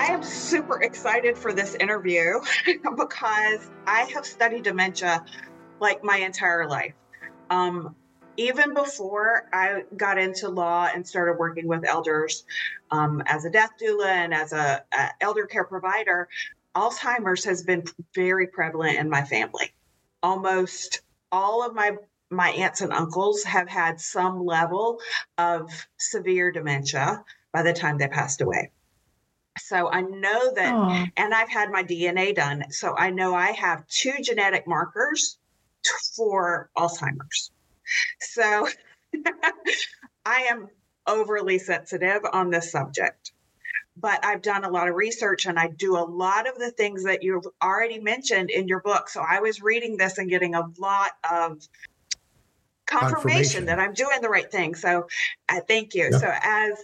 I am super excited for this interview because I have studied dementia like my entire life. Um, Even before I got into law and started working with elders as a death doula and as a elder care provider, Alzheimer's has been very prevalent in my family. Almost all of my aunts and uncles have had some level of severe dementia by the time they passed away. So I know that, Oh, and I've had my DNA done. So I know I have two genetic markers for Alzheimer's. So I am overly sensitive on this subject, but I've done a lot of research and I do a lot of the things that you've already mentioned in your book. So I was reading this and getting a lot of confirmation that I'm doing the right thing. So I thank you. Yeah. So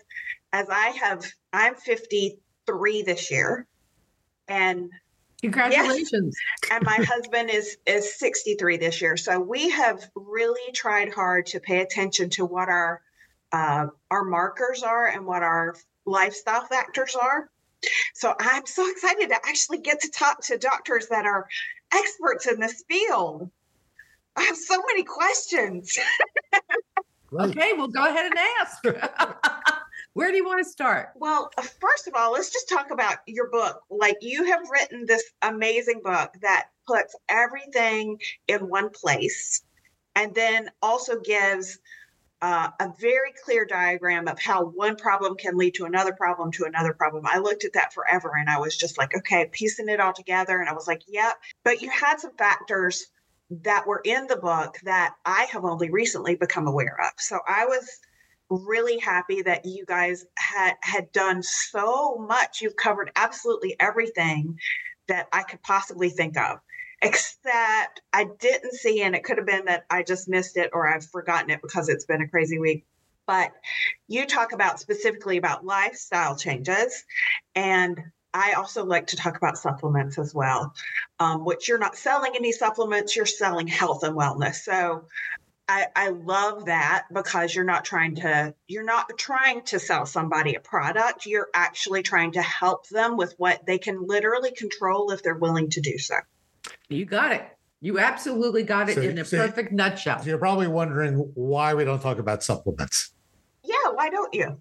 I'm 53 this year, and congratulations. yes, and my husband is 63 this year. So we have really tried hard to pay attention to what our markers are and what our lifestyle factors are. So I'm so excited to actually get to talk to doctors that are experts in this field. I have so many questions. Right. Okay, well, go ahead and ask. Where do you want to start? Well, first of all, let's just talk about your book. Like, you have written this amazing book that puts everything in one place and then also gives a very clear diagram of how one problem can lead to another problem to another problem. I looked at that forever and I was just like, okay, piecing it all together. And I was like, yep. But you had some factors that were in the book that I have only recently become aware of. So I was really happy that you guys had done so much. You've covered absolutely everything that I could possibly think of, except I didn't see, and it could have been that I just missed it or I've forgotten it because it's been a crazy week. But you talk about specifically about lifestyle changes, and I also like to talk about supplements as well, which you're not selling any supplements, you're selling health and wellness. So I love that because you're not trying to sell somebody a product. You're actually trying to help them with what they can literally control if they're willing to do so. You got it. You absolutely got it in a perfect nutshell. So you're probably wondering why we don't talk about supplements. Yeah, why don't you?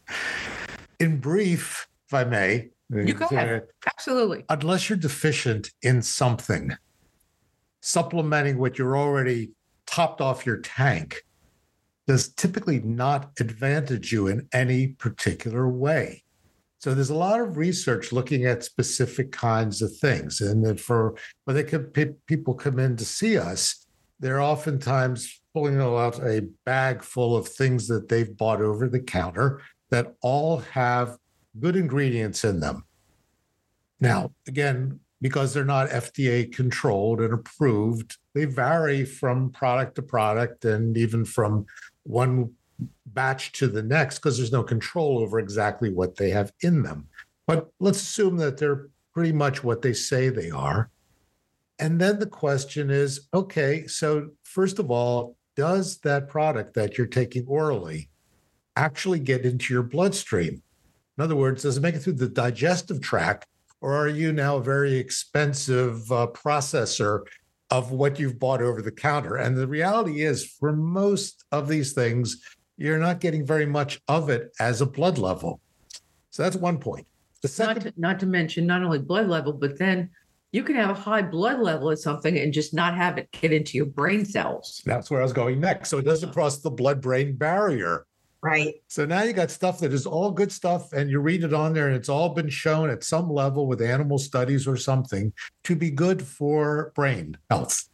In brief, if I may. You go ahead. Absolutely. Unless you're deficient in something, supplementing what you're already topped off your tank does typically not advantage you in any particular way. So there's a lot of research looking at specific kinds of things. And that when people come in to see us, they're oftentimes pulling out a bag full of things that they've bought over the counter that all have good ingredients in them. Now, again, because they're not FDA controlled and approved, they vary from product to product and even from one batch to the next because there's no control over exactly what they have in them. But let's assume that they're pretty much what they say they are. And then the question is, okay, so first of all, does that product that you're taking orally actually get into your bloodstream? In other words, does it make it through the digestive tract, or are you now a very expensive processor of what you've bought over the counter? And the reality is, for most of these things, you're not getting very much of it as a blood level. So that's one point. The second, not to mention not only blood level, but then you can have a high blood level of something and just not have it get into your brain cells. That's where I was going next. So it doesn't cross the blood-brain barrier. Right. So now you got stuff that is all good stuff, and you read it on there, and it's all been shown at some level with animal studies or something to be good for brain health.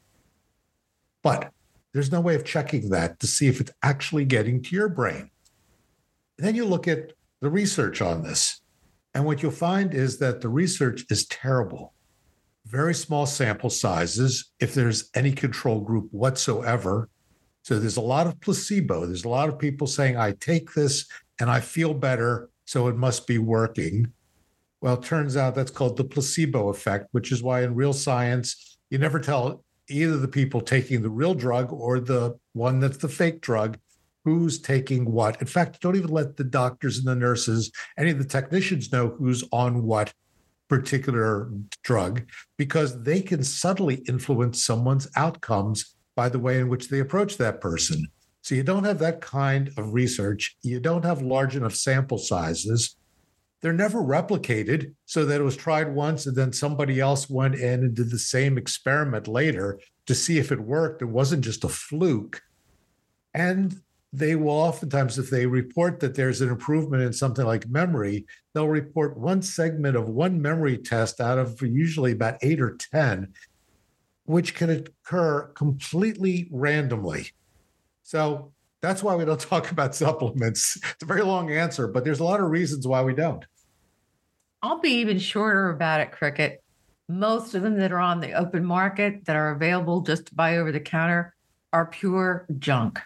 But there's no way of checking that to see if it's actually getting to your brain. And then you look at the research on this, and what you'll find is that the research is terrible. Very small sample sizes, if there's any control group whatsoever. So there's a lot of placebo. There's a lot of people saying, I take this and I feel better, so it must be working. Well, it turns out that's called the placebo effect, which is why in real science, you never tell either the people taking the real drug or the one that's the fake drug who's taking what. In fact, don't even let the doctors and the nurses, any of the technicians know who's on what particular drug, because they can subtly influence someone's outcomes by the way in which they approach that person. So you don't have that kind of research. You don't have large enough sample sizes. They're never replicated so that it was tried once and then somebody else went in and did the same experiment later to see if it worked. It wasn't just a fluke. And they will oftentimes, if they report that there's an improvement in something like memory, they'll report one segment of one memory test out of usually about 8 or 10, which can occur completely randomly. So that's why we don't talk about supplements. It's a very long answer, but there's a lot of reasons why we don't. I'll be even shorter about it, Cricket. Most of them that are on the open market that are available just to buy over the counter are pure junk.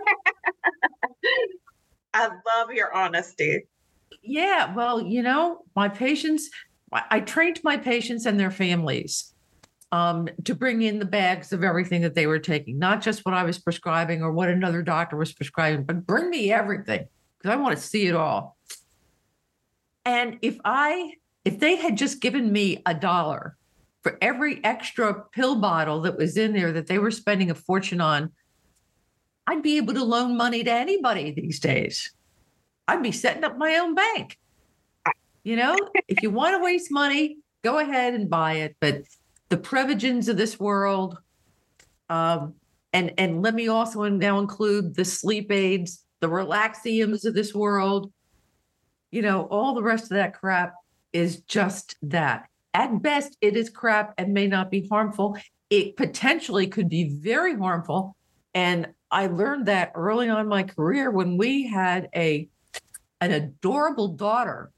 I love your honesty. Yeah, well, my patients, I trained my patients and their families to bring in the bags of everything that they were taking, not just what I was prescribing or what another doctor was prescribing, but bring me everything because I want to see it all. And if they had just given me $1 for every extra pill bottle that was in there that they were spending a fortune on, I'd be able to loan money to anybody these days. I'd be setting up my own bank. If you want to waste money, go ahead and buy it. But the Prevagens of this world, and let me also now include the sleep aids, the Relaxiums of this world, all the rest of that crap is just that. At best, it is crap and may not be harmful. It potentially could be very harmful. And I learned that early on in my career when we had an adorable daughter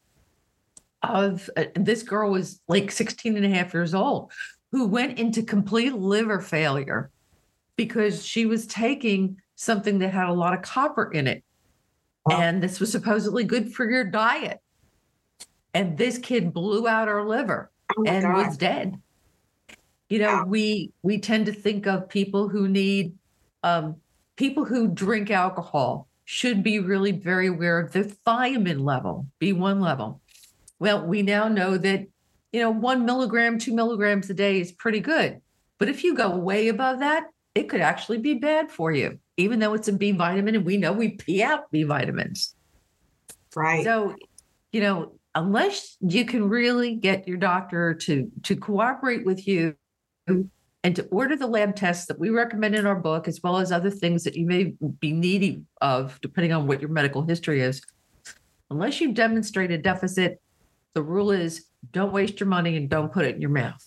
this girl was like 16 and a half years old, who went into complete liver failure because she was taking something that had a lot of copper in it. Wow. And this was supposedly good for your diet. And this kid blew out her liver and was dead. Wow. We tend to think of people who need, people who drink alcohol should be really very aware of the thiamine level, B1 level. Well, we now know that, 1 milligram, 2 milligrams a day is pretty good. But if you go way above that, it could actually be bad for you, even though it's a B vitamin. And we know we pee out B vitamins. Right. So, unless you can really get your doctor to cooperate with you and to order the lab tests that we recommend in our book, as well as other things that you may be needy of, depending on what your medical history is, unless you demonstrate a deficit, the rule is don't waste your money and don't put it in your mouth.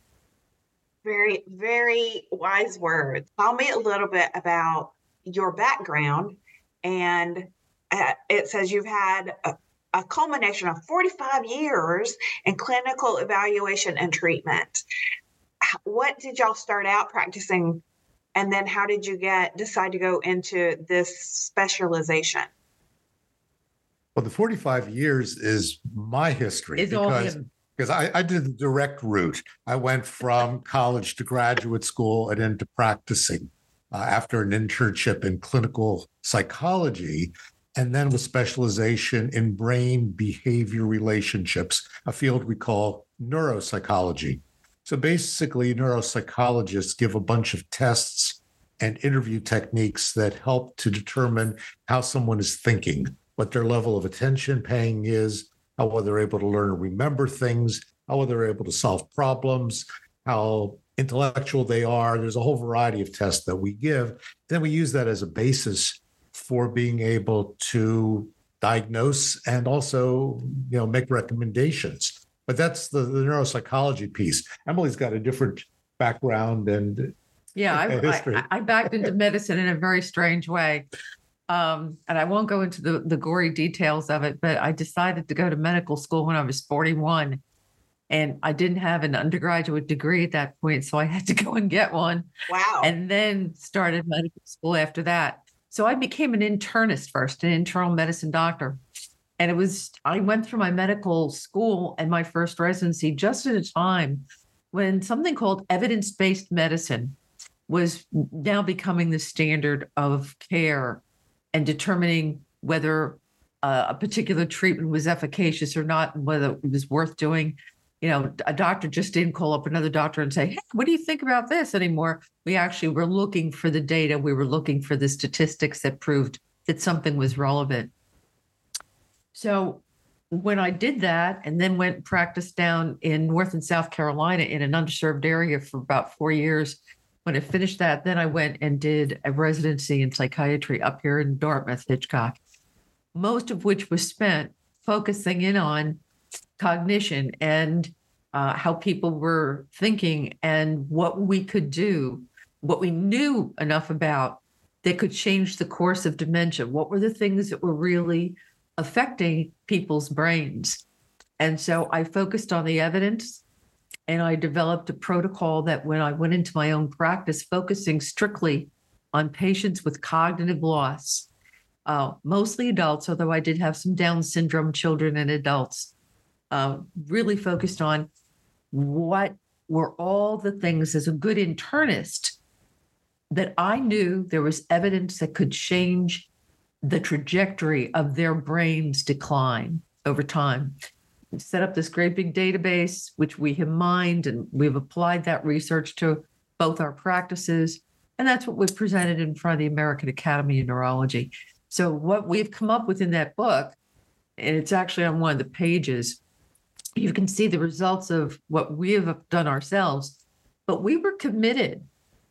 Very, very wise words. Tell me a little bit about your background. And it says you've had a culmination of 45 years in clinical evaluation and treatment. What did y'all start out practicing? And then how did you decide to go into this specialization? Well, the 45 years is my history because I did the direct route. I went from college to graduate school and into practicing after an internship in clinical psychology, and then with specialization in brain behavior relationships, a field we call neuropsychology. So basically, neuropsychologists give a bunch of tests and interview techniques that help to determine how someone is thinking, what their level of attention paying is, how well they're able to learn and remember things, how well they're able to solve problems, how intellectual they are. There's a whole variety of tests that we give. Then we use that as a basis for being able to diagnose and also, make recommendations. But that's the neuropsychology piece. Emily's got a different background and history. I backed into medicine in a very strange way. And I won't go into the gory details of it, but I decided to go to medical school when I was 41. And I didn't have an undergraduate degree at that point, so I had to go and get one. Wow. And then started medical school after that. So I became an internist first, an internal medicine doctor. And I went through my medical school and my first residency just at a time when something called evidence-based medicine was now becoming the standard of care and determining whether a particular treatment was efficacious or not, and whether it was worth doing. A doctor just didn't call up another doctor and say, hey, what do you think about this anymore? We actually were looking for the data. We were looking for the statistics that proved that something was relevant. So when I did that and then went and practiced down in North and South Carolina in an underserved area for about 4 years, when I finished that, then I went and did a residency in psychiatry up here in Dartmouth, Hitchcock, most of which was spent focusing in on cognition and how people were thinking and what we could do, what we knew enough about that could change the course of dementia. What were the things that were really affecting people's brains? And so I focused on the evidence, and I developed a protocol that when I went into my own practice, focusing strictly on patients with cognitive loss, mostly adults, although I did have some Down syndrome children and adults, really focused on what were all the things as a good internist that I knew there was evidence that could change the trajectory of their brain's decline over time. We set up this great big database, which we have mined, and we've applied that research to both our practices. And that's what we've presented in front of the American Academy of Neurology. So what we've come up with in that book, and it's actually on one of the pages, you can see the results of what we have done ourselves, but we were committed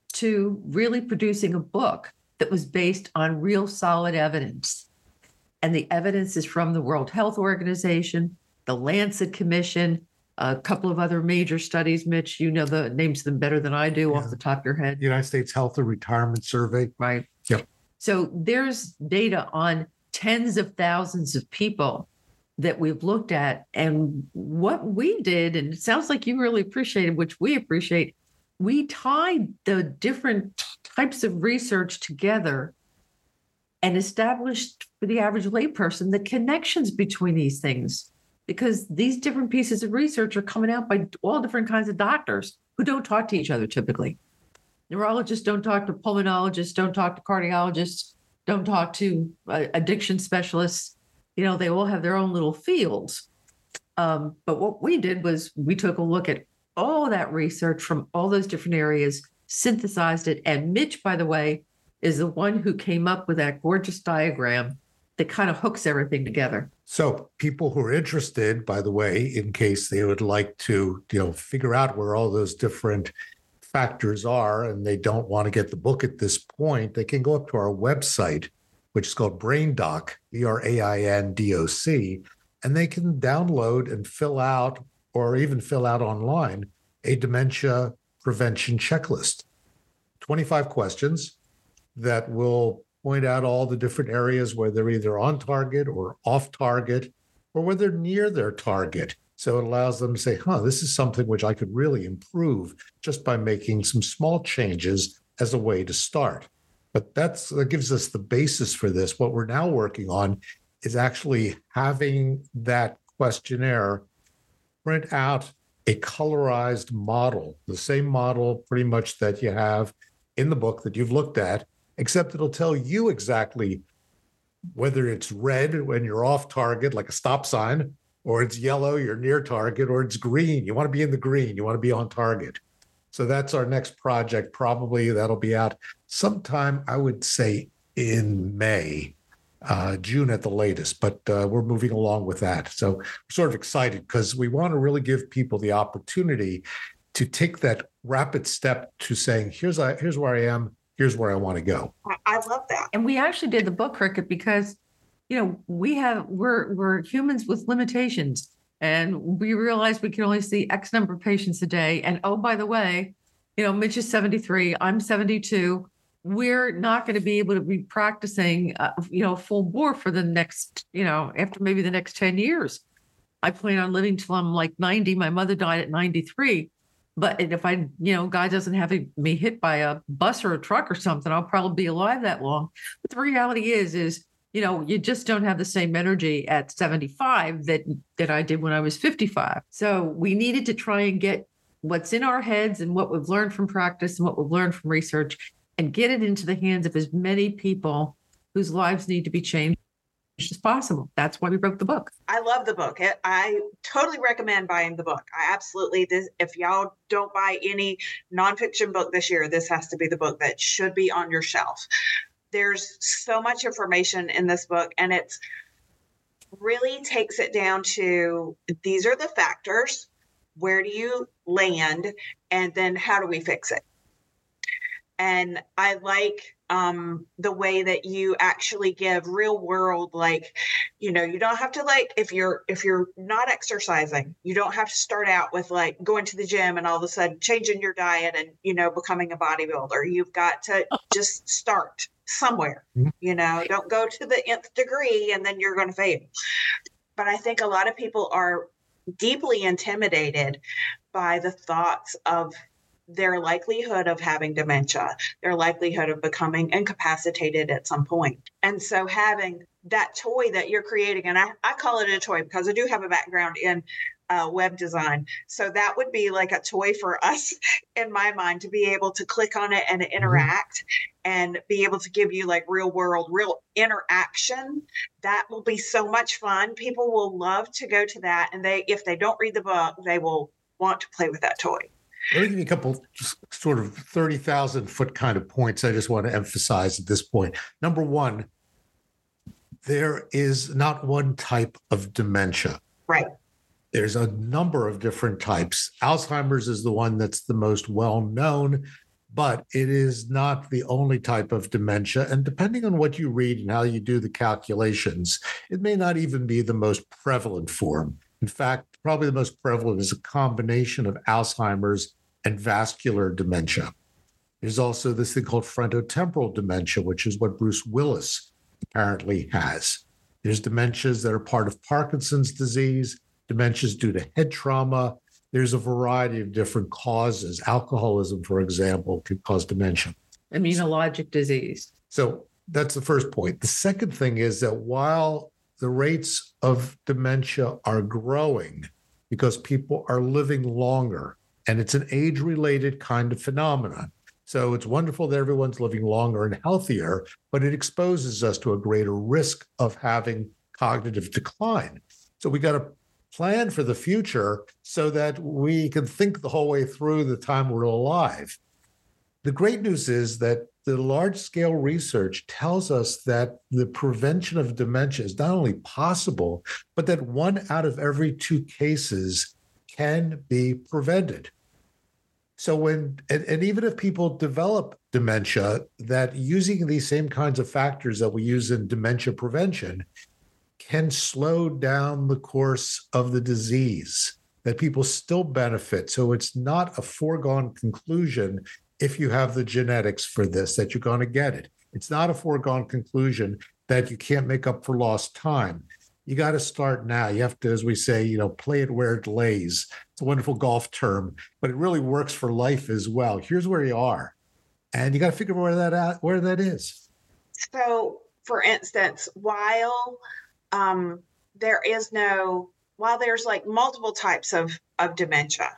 to really producing a book that was based on real solid evidence. And the evidence is from the World Health Organization, the Lancet Commission, a couple of other major studies. Mitch, you know the names of them better than I do off the top of your head. United States Health and Retirement Survey. Right. Yep. So there's data on tens of thousands of people that we've looked at. And what we did, and it sounds like you really appreciated, which we appreciate, we tied the different types of research together and established for the average layperson the connections between these things, because these different pieces of research are coming out by all different kinds of doctors who don't talk to each other typically. Neurologists don't talk to pulmonologists, don't talk to cardiologists, don't talk to addiction specialists. They all have their own little fields. But what we did was we took a look at all that research from all those different areas, synthesized it. And Mitch, by the way, is the one who came up with that gorgeous diagram that kind of hooks everything together. So people who are interested, by the way, in case they would like to, figure out where all those different factors are and they don't want to get the book at this point, they can go up to our website, which is called BrainDoc, BrainDoc, and they can download and fill out, or even fill out online, a dementia prevention checklist. 25 questions that will point out all the different areas where they're either on target or off target, or where they're near their target. So it allows them to say, this is something which I could really improve just by making some small changes as a way to start. But that gives us the basis for this. What we're now working on is actually having that questionnaire print out a colorized model, the same model pretty much that you have in the book that you've looked at, except it'll tell you exactly whether it's red when you're off target, like a stop sign, or it's yellow, you're near target, or it's green, you want to be in the green, you want to be on target. So that's our next project. Probably that'll be out sometime, I would say, in May, June at the latest. But we're moving along with that. So we're sort of excited because we want to really give people the opportunity to take that rapid step to saying, here's where I am, here's where I want to go. I love that. And we actually did the book, Cricket, because we're humans with limitations. And we realized we can only see X number of patients a day. And oh, by the way, Mitch is 73, I'm 72. We're not going to be able to be practicing, full bore for the next, after maybe the next 10 years. I plan on living till I'm like 90. My mother died at 93. But if God doesn't have me hit by a bus or a truck or something, I'll probably be alive that long. But the reality is, you just don't have the same energy at 75 that I did when I was 55. So we needed to try and get what's in our heads and what we've learned from practice and what we've learned from research and get it into the hands of as many people whose lives need to be changed as possible. That's why we wrote the book. I love the book. I totally recommend buying the book. I absolutely, if y'all don't buy any nonfiction book this year, this has to be the book that should be on your shelf. There's so much information in this book, and it's really takes it down to these are the factors. Where do you land? And then how do we fix it? And I like the way that you actually give real world, like, you don't have to, like, if you're not exercising, you don't have to start out with like going to the gym and all of a sudden changing your diet and, becoming a bodybuilder. You've got to just start somewhere, don't go to the nth degree and then you're going to fail. But I think a lot of people are deeply intimidated by the thoughts of their likelihood of having dementia, their likelihood of becoming incapacitated at some point. And so having that toy that you're creating, and I call it a toy because I do have a background in web design. So that would be like a toy for us in my mind, to be able to click on it and interact and be able to give you like real world, real interaction. That will be so much fun. People will love to go to that. And if they don't read the book, they will want to play with that toy. Let me give you a couple sort of 30,000 foot kind of points I just want to emphasize at this point. Number one, there is not one type of dementia. Right. There's a number of different types. Alzheimer's is the one that's the most well known, but it is not the only type of dementia. And depending on what you read and how you do the calculations, it may not even be the most prevalent form. In fact, probably the most prevalent is a combination of Alzheimer's and vascular dementia. There's also this thing called frontotemporal dementia, which is what Bruce Willis apparently has. There's dementias that are part of Parkinson's disease, dementias due to head trauma. There's a variety of different causes. Alcoholism, for example, can cause dementia. Immunologic disease. So that's the first point. The second thing is that while the rates of dementia are growing because people are living longer, and it's an age-related kind of phenomenon. So it's wonderful that everyone's living longer and healthier, but it exposes us to a greater risk of having cognitive decline. So we got to plan for the future so that we can think the whole way through the time we're alive. The great news is that the large-scale research tells us that the prevention of dementia is not only possible, but that 1 out of every 2 cases can be prevented. So and even if people develop dementia, that using these same kinds of factors that we use in dementia prevention can slow down the course of the disease, that people still benefit. So it's not a foregone conclusion if you have the genetics for this, that you're going to get it. It's not a foregone conclusion that you can't make up for lost time. You got to start now. You have to, as we say, play it where it lays. It's a wonderful golf term, but it really works for life as well. Here's where you are, and you got to figure where that is. So, for instance, while there's like multiple types of dementia,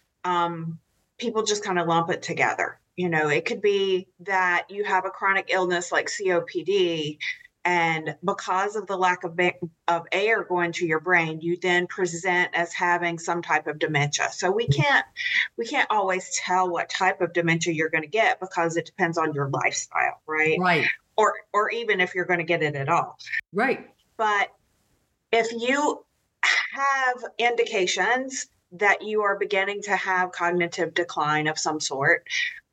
people just kind of lump it together. It could be that you have a chronic illness like COPD, and because of the lack of air going to your brain, you then present as having some type of dementia. So we can't always tell what type of dementia you're going to get because it depends on your lifestyle, right? Right. Or even if you're going to get it at all. Right. But if you have indications that you are beginning to have cognitive decline of some sort,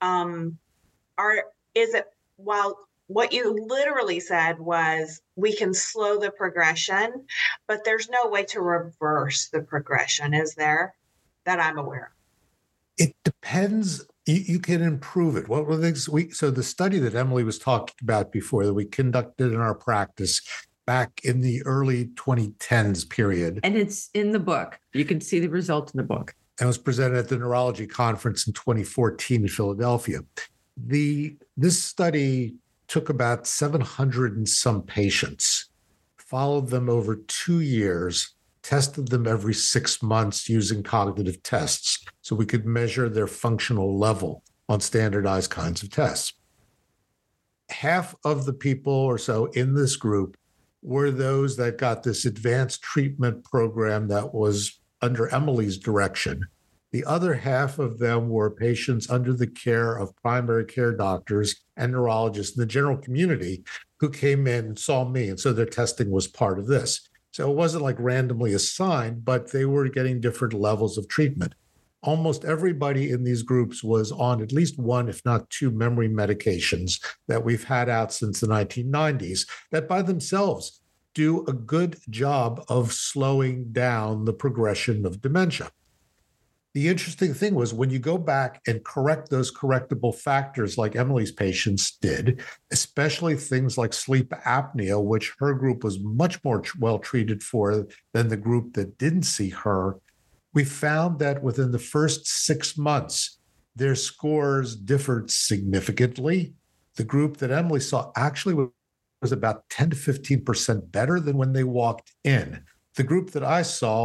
while what you literally said was we can slow the progression, but there's no way to reverse the progression, is there, that I'm aware of? It depends. You can improve it. What were the things so the study that Emily was talking about before that we conducted in our practice back in the early 2010s period. And it's in the book. You can see the result in the book. And was presented at the Neurology Conference in 2014 in Philadelphia. This study took about 700 and some patients, followed them over 2 years, tested them every 6 months using cognitive tests so we could measure their functional level on standardized kinds of tests. half of the people or so in this group were those that got this advanced treatment program that was under Emily's direction. The other half of them were patients under the care of primary care doctors and neurologists in the general community who came in and saw me. And so their testing was part of this. So it wasn't like randomly assigned, but they were getting different levels of treatment. Almost everybody in these groups was on at least one, if not two, memory medications that we've had out since the 1990s that by themselves do a good job of slowing down the progression of dementia. The interesting thing was when you go back and correct those correctable factors like Emily's patients did, especially things like sleep apnea, which her group was much more well treated for than the group that didn't see her, we found that within the first 6 months, their scores differed significantly. The group that Emily saw actually was about 10 to 15% better than when they walked in. The group that I saw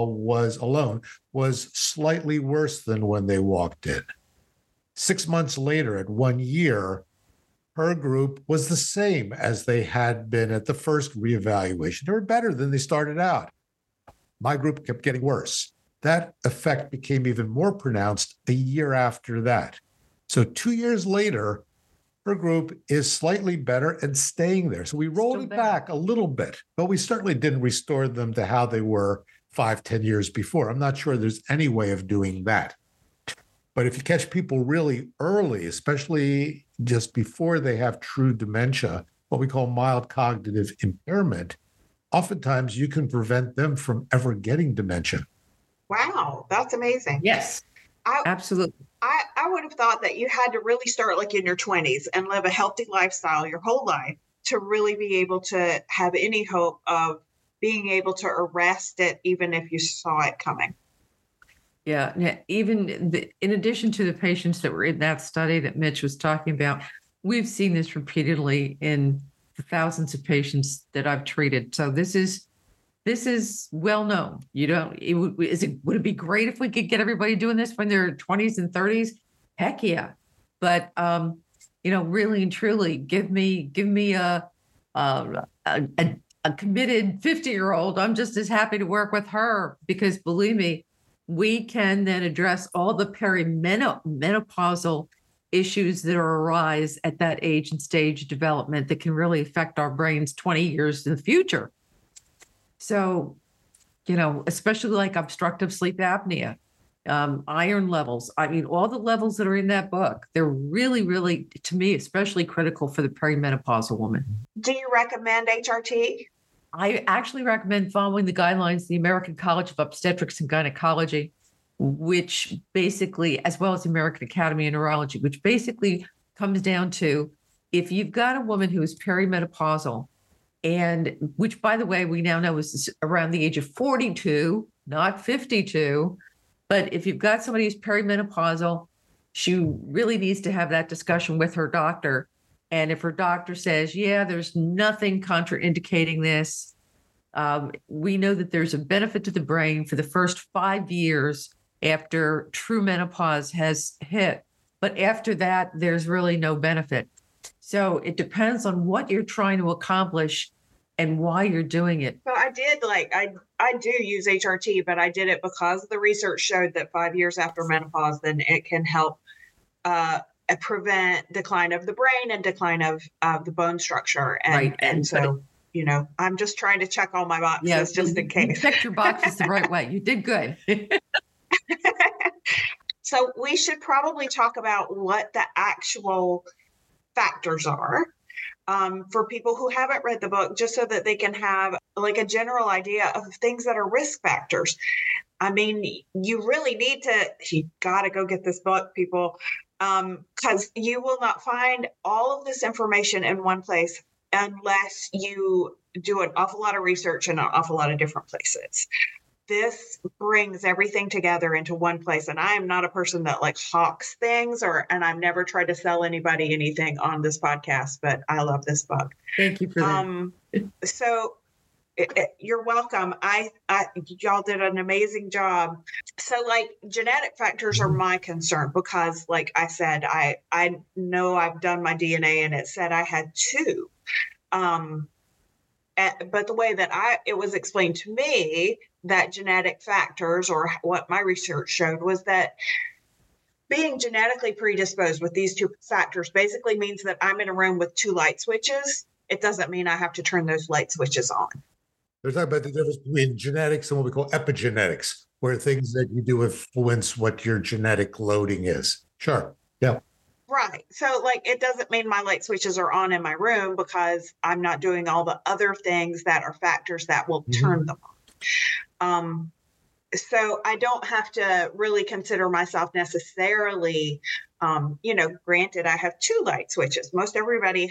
was slightly worse than when they walked in. 6 months later, at 1 year, her group was the same as they had been at the first reevaluation. They were better than they started out. My group kept getting worse. That effect became even more pronounced a year after that. So 2 years later, her group is slightly better and staying there. So we rolled it back a little bit, but we certainly didn't restore them to how they were 5-10 years before. I'm not sure there's any way of doing that. But if you catch people really early, especially just before they have true dementia, what we call mild cognitive impairment, oftentimes you can prevent them from ever getting dementia. Wow, that's amazing. Yes, absolutely. I would have thought that you had to really start like in your 20s and live a healthy lifestyle your whole life to really be able to have any hope of being able to arrest it, even if you saw it coming. Yeah, in addition to the patients that were in that study that Mitch was talking about, we've seen this repeatedly in the thousands of patients that I've treated. So this is well known. Would it be great if we could get everybody doing this when they're 20s and 30s? Heck yeah. But really and truly, give me a committed 50-year-old. I'm just as happy to work with her because believe me, we can then address all the perimenopausal issues that arise at that age and stage of development that can really affect our brains 20 years in the future. So, especially like obstructive sleep apnea, iron levels. I mean, all the levels that are in that book, they're really, really, to me, especially critical for the perimenopausal woman. Do you recommend HRT? I actually recommend following the guidelines of the American College of Obstetrics and Gynecology, which basically, as well as the American Academy of Neurology, which basically comes down to if you've got a woman who is perimenopausal, and which, by the way, we now know is around the age of 42, not 52. But if you've got somebody who's perimenopausal, she really needs to have that discussion with her doctor. And if her doctor says, yeah, there's nothing contraindicating this, we know that there's a benefit to the brain for the first 5 years after true menopause has hit. But after that, there's really no benefit. So it depends on what you're trying to accomplish and why you're doing it. So I did I do use HRT, but I did it because the research showed that 5 years after menopause, then it can help prevent decline of the brain and decline of the bone structure. And, right. And so, I'm just trying to check all my boxes just in case. You checked your boxes the right way. You did good. So we should probably talk about what the actual factors are for people who haven't read the book, just so that they can have like a general idea of things that are risk factors. I mean, you got to go get this book, people, because you will not find all of this information in one place unless you do an awful lot of research in an awful lot of different places. This brings everything together into one place. And I am not a person that hawks things and I've never tried to sell anybody anything on this podcast, but I love this book. Thank you for that. So You're welcome. Y'all did an amazing job. So, like, genetic factors are my concern because, like I said, I know I've done my DNA and it said I had two. But the way that it was explained to me that genetic factors, or what my research showed, was that being genetically predisposed with these two factors basically means that I'm in a room with two light switches. It doesn't mean I have to turn those light switches on. They're talking about the difference between genetics and what we call epigenetics, where things that you do influence what your genetic loading is. Sure. Yeah. Right. So, like, it doesn't mean my light switches are on in my room because I'm not doing all the other things that are factors that will turn them on. So I don't have to really consider myself necessarily, granted, I have two light switches. Most everybody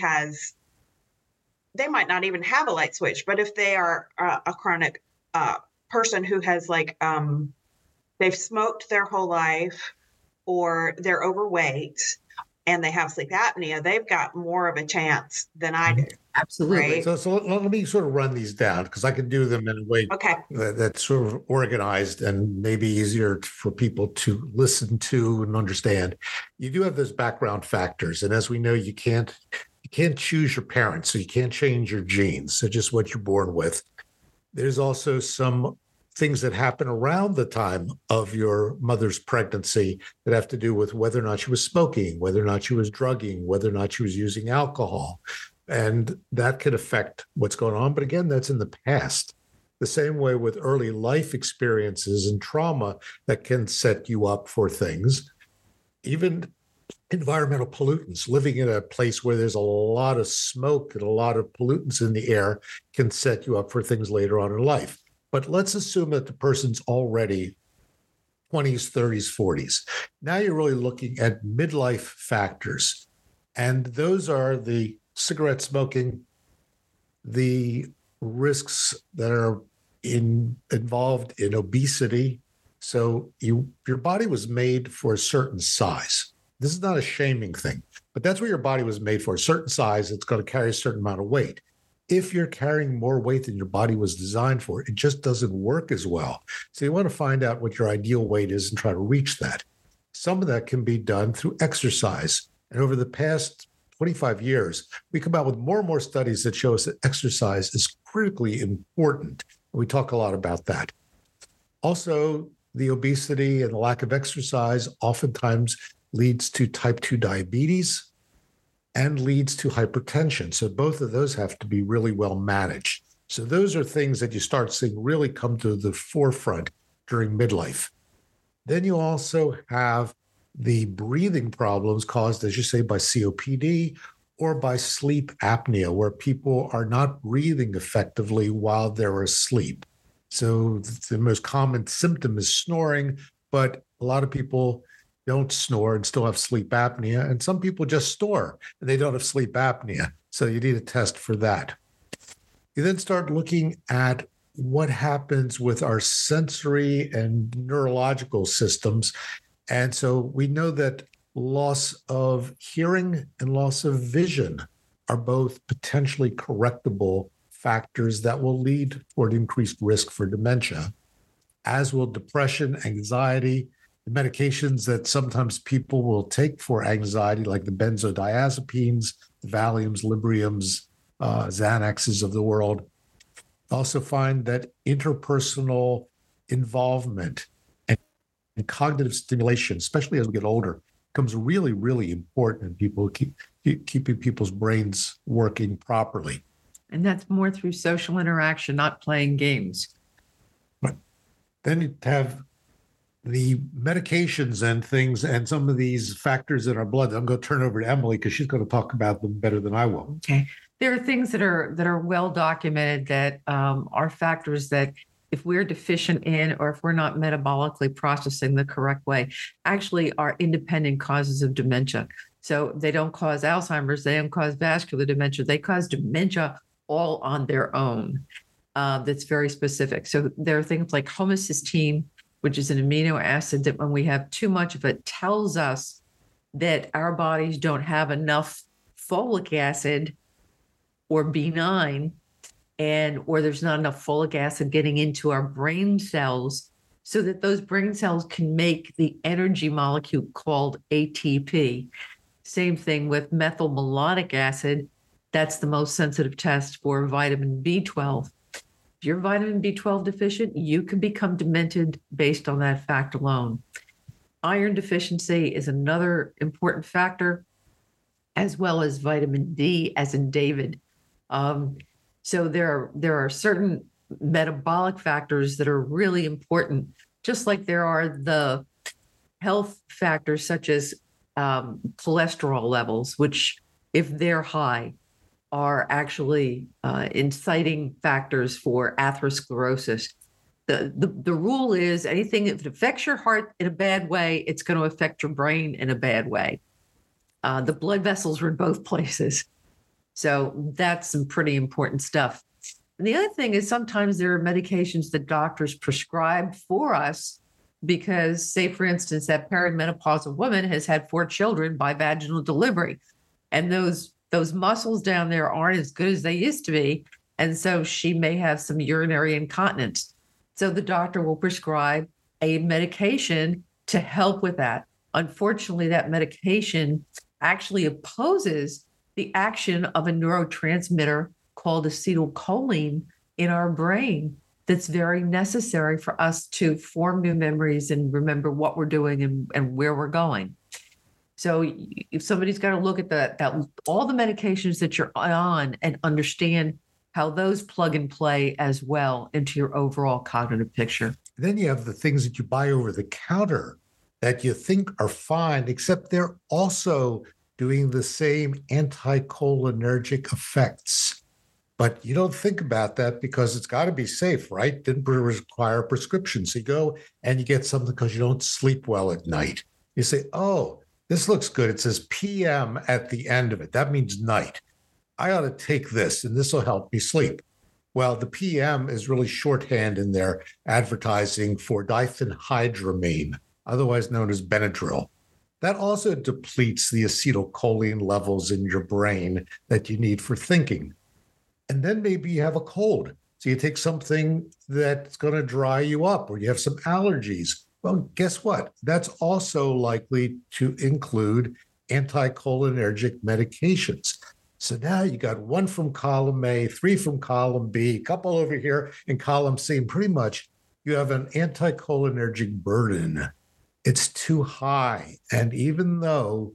they might not even have a light switch, but if they are a chronic person who has they've smoked their whole life, or they're overweight and they have sleep apnea, they've got more of a chance than I do. Absolutely. Right? So let me sort of run these down because I can do them in a way that's sort of organized and maybe easier for people to listen to and understand. You do have those background factors, and as we know, you can't choose your parents, so you can't change your genes. So just what you're born with. There's also some things that happen around the time of your mother's pregnancy that have to do with whether or not she was smoking, whether or not she was drugging, whether or not she was using alcohol. And that could affect what's going on. But again, that's in the past. The same way with early life experiences and trauma that can set you up for things. Even environmental pollutants, living in a place where there's a lot of smoke and a lot of pollutants in the air can set you up for things later on in life. But let's assume that the person's already 20s, 30s, 40s. Now you're really looking at midlife factors. And those are the cigarette smoking, the risks that are involved in obesity. So your body was made for a certain size. This is not a shaming thing, but that's what your body was made for, a certain size. It's going to carry a certain amount of weight. If you're carrying more weight than your body was designed for, it just doesn't work as well. So you want to find out what your ideal weight is and try to reach that. Some of that can be done through exercise. And over the past 25 years, we come out with more and more studies that show us that exercise is critically important. We talk a lot about that. Also, the obesity and the lack of exercise oftentimes leads to type 2 diabetes and leads to hypertension. So both of those have to be really well managed. So those are things that you start seeing really come to the forefront during midlife. Then you also have the breathing problems caused, as you say, by COPD or by sleep apnea, where people are not breathing effectively while they're asleep. So the most common symptom is snoring, but a lot of people don't snore and still have sleep apnea. And some people just snore and they don't have sleep apnea. So you need a test for that. You then start looking at what happens with our sensory and neurological systems. And so we know that loss of hearing and loss of vision are both potentially correctable factors that will lead toward increased risk for dementia, as will depression, anxiety, the medications that sometimes people will take for anxiety, like the benzodiazepines, the Valiums, Libriums, Xanaxes of the world. Also find that interpersonal involvement and cognitive stimulation, especially as we get older, becomes really, really important in keeping people's brains working properly. And that's more through social interaction, not playing games. Right. Then you have the medications and things and some of these factors in our blood. I'm going to turn over to Emily because she's going to talk about them better than I will. Okay. There are things that are well documented that are factors that if we're deficient in, or if we're not metabolically processing the correct way, actually are independent causes of dementia. So they don't cause Alzheimer's, they don't cause vascular dementia, they cause dementia all on their own. That's very specific. So there are things like homocysteine, which is an amino acid that when we have too much of it tells us that our bodies don't have enough folic acid or B9 or there's not enough folic acid getting into our brain cells so that those brain cells can make the energy molecule called ATP. Same thing with methylmalonic acid. That's the most sensitive test for vitamin B12. If you're vitamin B12 deficient, you can become demented based on that fact alone. Iron deficiency is another important factor, as well as vitamin D, as in David. So there are certain metabolic factors that are really important, just like there are the health factors such as cholesterol levels, which, if they're high, are actually inciting factors for atherosclerosis. The rule is anything, if it affects your heart in a bad way, it's going to affect your brain in a bad way. The blood vessels are in both places. So that's some pretty important stuff. And the other thing is sometimes there are medications that doctors prescribe for us because, say, for instance, that perimenopausal woman has had 4 children by vaginal delivery, and those muscles down there aren't as good as they used to be. And so she may have some urinary incontinence. So the doctor will prescribe a medication to help with that. Unfortunately, that medication actually opposes the action of a neurotransmitter called acetylcholine in our brain that's very necessary for us to form new memories and remember what we're doing and where we're going. So if somebody's got to look at that all the medications that you're on and understand how those plug and play as well into your overall cognitive picture. Then you have the things that you buy over the counter that you think are fine, except they're also doing the same anticholinergic effects. But you don't think about that because it's got to be safe, right? Didn't require a prescription. So you go and you get something because you don't sleep well at night. You say, oh, this looks good. It says PM at the end of it. That means night. I ought to take this and this will help me sleep. Well, the PM is really shorthand in their advertising for diphenhydramine, otherwise known as Benadryl. That also depletes the acetylcholine levels in your brain that you need for thinking. And then maybe you have a cold. So you take something that's going to dry you up, or you have some allergies. Well, guess what? That's also likely to include anticholinergic medications. So now you got 1 from column A, 3 from column B, a couple over here in column C, and pretty much you have an anticholinergic burden. It's too high. And even though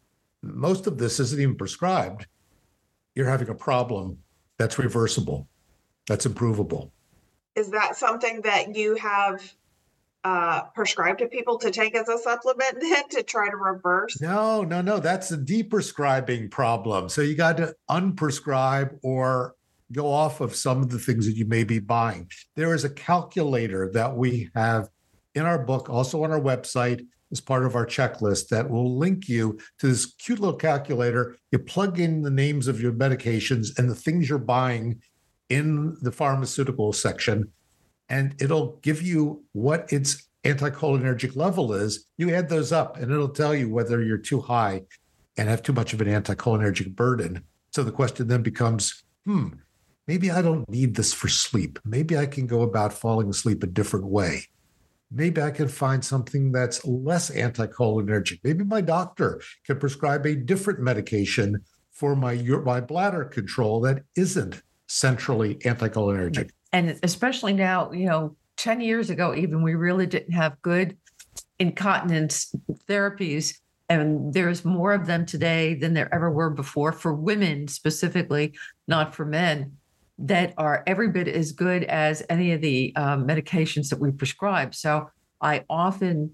most of this isn't even prescribed, you're having a problem that's reversible, that's improvable. Is that something that you have prescribed to people to take as a supplement then to try to reverse? No. That's a deprescribing problem. So you got to unprescribe or go off of some of the things that you may be buying. There is a calculator that we have in our book, also on our website, as part of our checklist that will link you to this cute little calculator. You plug in the names of your medications and the things you're buying in the pharmaceutical section, and it'll give you what its anticholinergic level is. You add those up and it'll tell you whether you're too high and have too much of an anticholinergic burden. So the question then becomes, maybe I don't need this for sleep. Maybe I can go about falling asleep a different way. Maybe I can find something that's less anticholinergic. Maybe my doctor can prescribe a different medication for my bladder control that isn't centrally anticholinergic. And especially now, 10 years ago, even, we really didn't have good incontinence therapies. And there's more of them today than there ever were before for women specifically, not for men, that are every bit as good as any of the medications that we prescribe. So I often,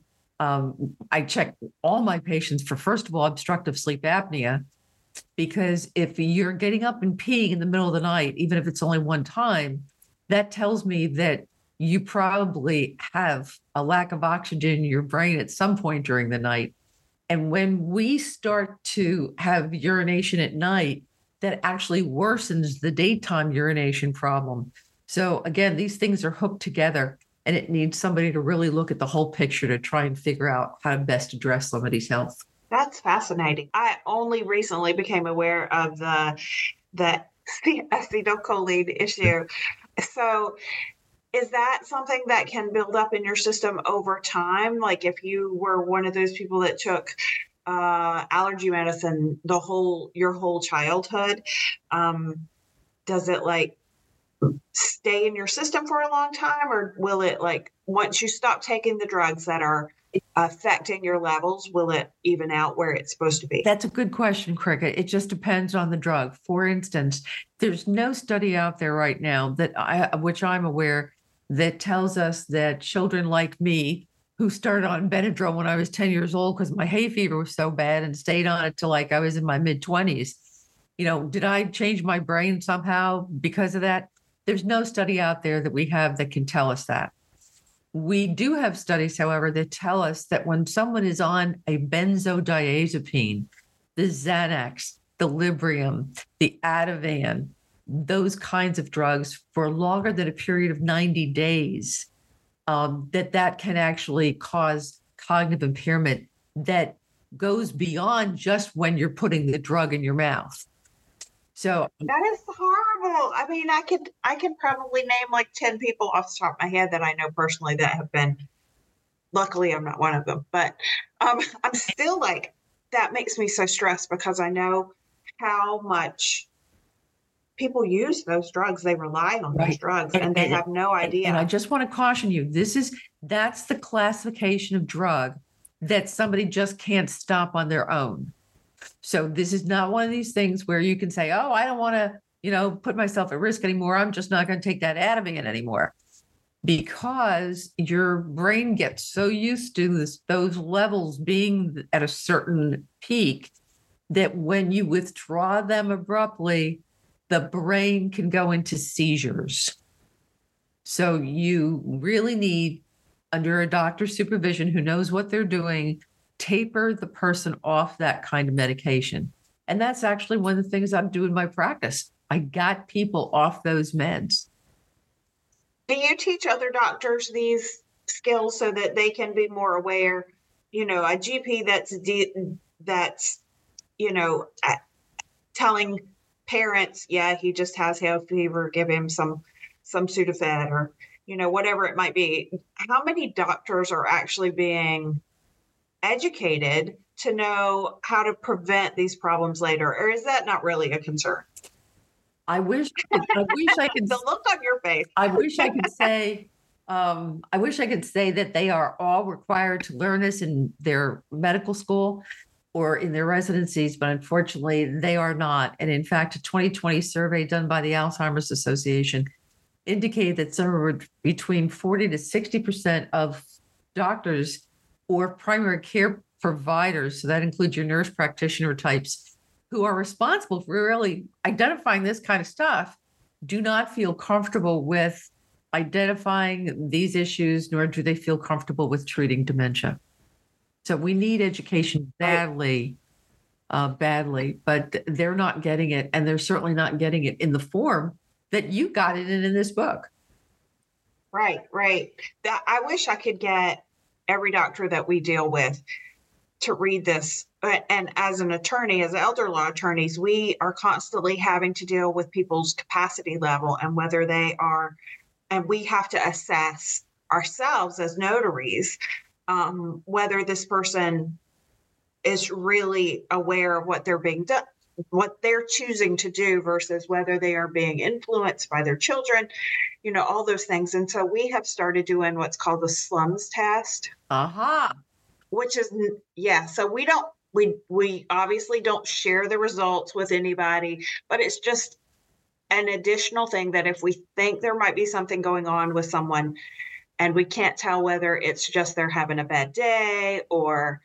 I check all my patients for, first of all, obstructive sleep apnea, because if you're getting up and peeing in the middle of the night, even if it's only one time, that tells me that you probably have a lack of oxygen in your brain at some point during the night. And when we start to have urination at night, that actually worsens the daytime urination problem. So again, these things are hooked together, and it needs somebody to really look at the whole picture to try and figure out how to best address somebody's health. That's fascinating. I only recently became aware of the acetylcholine issue. So is that something that can build up in your system over time? Like if you were one of those people that took allergy medicine your whole childhood, does it like stay in your system for a long time, or will it, like, once you stop taking the drugs that are affecting your levels, will it even out where it's supposed to be? That's a good question, Cricket. It just depends on the drug. For instance, there's no study out there right now which I'm aware, that tells us that children like me who started on Benadryl when I was 10 years old because my hay fever was so bad and stayed on it till like I was in my mid 20s. Did I change my brain somehow because of that? There's no study out there that we have that can tell us that. We do have studies, however, that tell us that when someone is on a benzodiazepine, the Xanax, the Librium, the Ativan, those kinds of drugs for longer than a period of 90 days, that can actually cause cognitive impairment that goes beyond just when you're putting the drug in your mouth. So that is horrible. I mean, I can probably name like 10 people off the top of my head that I know personally that have been. Luckily, I'm not one of them, but I'm still like, that makes me so stressed because I know how much people use those drugs. They rely on those drugs and they have no idea. And I just want to caution you, that's the classification of drug that somebody just can't stop on their own. So this is not one of these things where you can say, oh, I don't want to, put myself at risk anymore. I'm just not going to take that Ativan anymore. Because your brain gets so used to those levels being at a certain peak that when you withdraw them abruptly, the brain can go into seizures. So you really need, under a doctor's supervision who knows what they're doing, taper the person off that kind of medication. And that's actually one of the things I'm doing in my practice. I got people off those meds. Do you teach other doctors these skills so that they can be more aware? A GP that's telling parents, yeah, he just has hay fever, give him some Sudafed or, whatever it might be. How many doctors are actually being educated to know how to prevent these problems later? Or is that not really a concern? I wish I could. The look on your face. I wish I could say that they are all required to learn this in their medical school or in their residencies, but unfortunately they are not. And in fact, a 2020 survey done by the Alzheimer's Association indicated that somewhere between 40 to 60% of doctors or primary care providers, so that includes your nurse practitioner types, who are responsible for really identifying this kind of stuff, do not feel comfortable with identifying these issues, nor do they feel comfortable with treating dementia. So we need education badly, but they're not getting it. And they're certainly not getting it in the form that you got it in this book. Right. I wish I could get every doctor that we deal with to read this. And as an attorney, as elder law attorneys, we are constantly having to deal with people's capacity level and whether they are, and we have to assess ourselves as notaries, whether this person is really aware of what they're being done, what they're choosing to do versus whether they are being influenced by their children, all those things. And so we have started doing what's called the slums test. Which is, so we obviously don't share the results with anybody, but it's just an additional thing that if we think there might be something going on with someone and we can't tell whether it's just they're having a bad day or,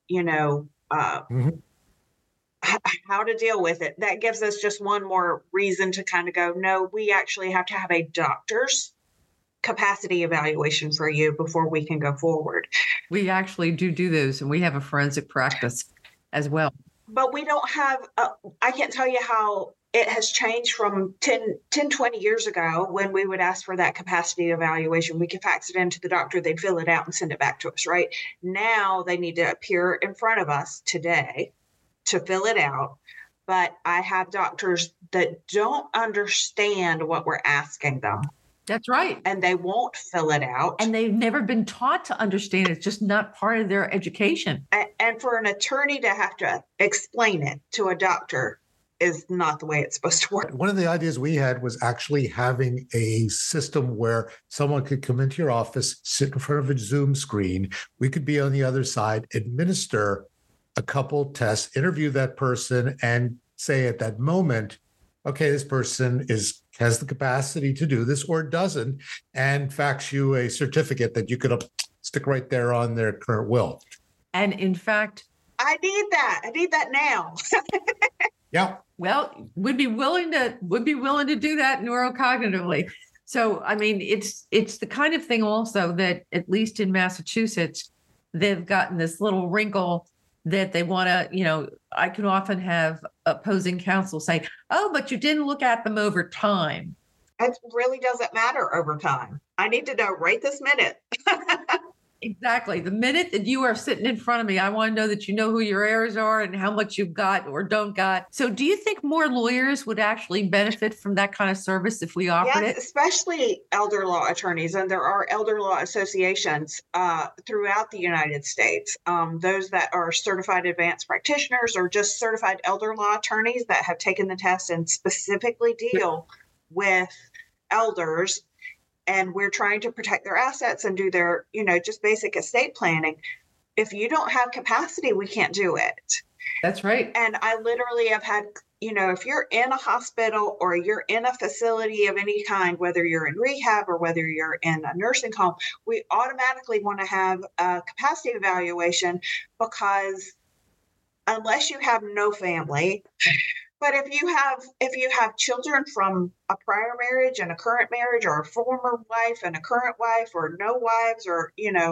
how to deal with it, that gives us just one more reason to kind of go, no, we actually have to have a doctor's capacity evaluation for you before we can go forward. We actually do those, and we have a forensic practice as well. But we don't have, I can't tell you how it has changed from 10, 20 years ago when we would ask for that capacity evaluation. We could fax it into the doctor, they'd fill it out and send it back to us, right? Now they need to appear in front of us today to fill it out. but I have doctors that don't understand what we're asking them. That's right. And they won't fill it out. And they've never been taught to understand. It's just not part of their education. And for an attorney to have to explain it to a doctor is not the way it's supposed to work. One of the ideas we had was actually having a system where someone could come into your office, sit in front of a Zoom screen. We could be on the other side, administer a couple tests, interview that person, and say at that moment, okay, this person has the capacity to do this or doesn't, and fax you a certificate that you could stick right there on their current will. And in fact, I need that. I need that now. Yeah. Well, would be willing to do that neurocognitively. So, I mean, it's the kind of thing also that at least in Massachusetts, they've gotten this little wrinkle that they want to, I can often have opposing counsel say, oh, but you didn't look at them over time. It really doesn't matter over time. I need to know right this minute. Exactly. The minute that you are sitting in front of me, I want to know that you know who your heirs are and how much you've got or don't got. So do you think more lawyers would actually benefit from that kind of service if we offered it? Especially elder law attorneys. And there are elder law associations throughout the United States. Those that are certified advanced practitioners or just certified elder law attorneys that have taken the test and specifically deal with elders. And we're trying to protect their assets and do their, just basic estate planning. If you don't have capacity, we can't do it. That's right. And I literally have had, if you're in a hospital or you're in a facility of any kind, whether you're in rehab or whether you're in a nursing home, we automatically want to have a capacity evaluation because unless you have no family, but if you have children from a prior marriage and a current marriage or a former wife and a current wife or no wives or,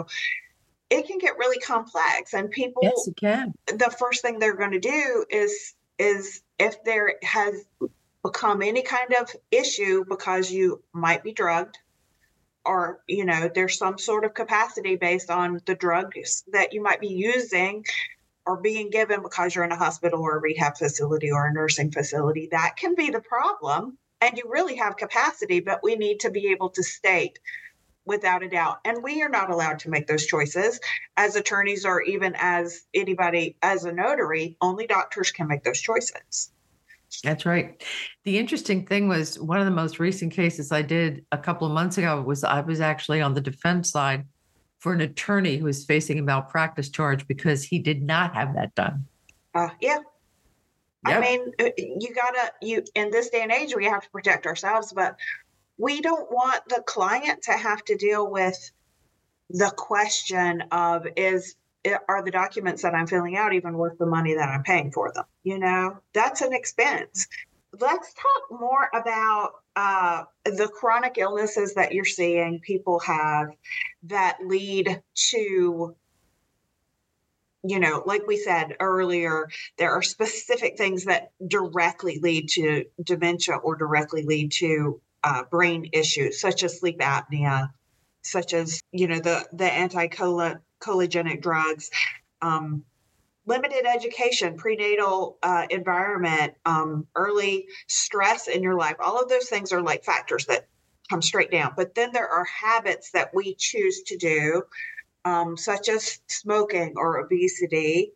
it can get really complex and people, yes, it can. The first thing they're going to do is if there has become any kind of issue because you might be drugged or, there's some sort of capacity based on the drugs that you might be using or being given because you're in a hospital or a rehab facility or a nursing facility, that can be the problem. And you really have capacity, but we need to be able to state without a doubt. And we are not allowed to make those choices as attorneys or even as anybody, as a notary. Only doctors can make those choices. That's right. The interesting thing was one of the most recent cases I did a couple of months ago was I was actually on the defense side for an attorney who was facing a malpractice charge because he did not have that done. Yeah. Yep. I mean, you in this day and age, we have to protect ourselves, but we don't want the client to have to deal with the question of are the documents that I'm filling out even worth the money that I'm paying for them? That's an expense. Let's talk more about the chronic illnesses that you're seeing people have that lead to, like we said earlier, there are specific things that directly lead to dementia or directly lead to brain issues, such as sleep apnea, such as, the anti-chologenic drugs, limited education, prenatal environment, early stress in your life. All of those things are like factors that come straight down. But then there are habits that we choose to do, such as smoking or obesity.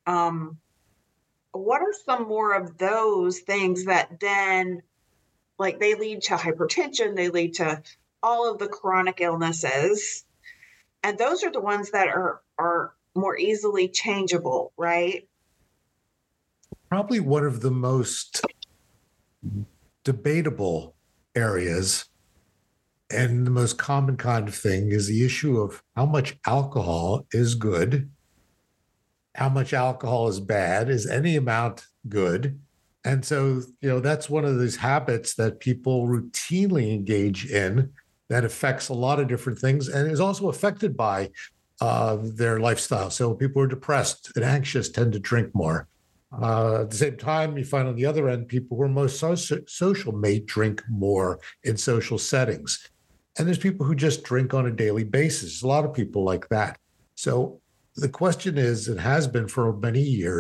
What are some more of those things that then, they lead to hypertension, they lead to all of the chronic illnesses? And those are the ones that are more easily changeable, right? Probably one of the most debatable areas and the most common kind of thing is the issue of how much alcohol is good, how much alcohol is bad, is any amount good? And so, that's one of those habits that people routinely engage in that affects a lot of different things and is also affected by their lifestyle. So people who are depressed and anxious tend to drink more. At the same time, you find on the other end, people who are most social may drink more in social settings. And there's people who just drink on a daily basis. A lot of people like that. So the question is, it has been for many years,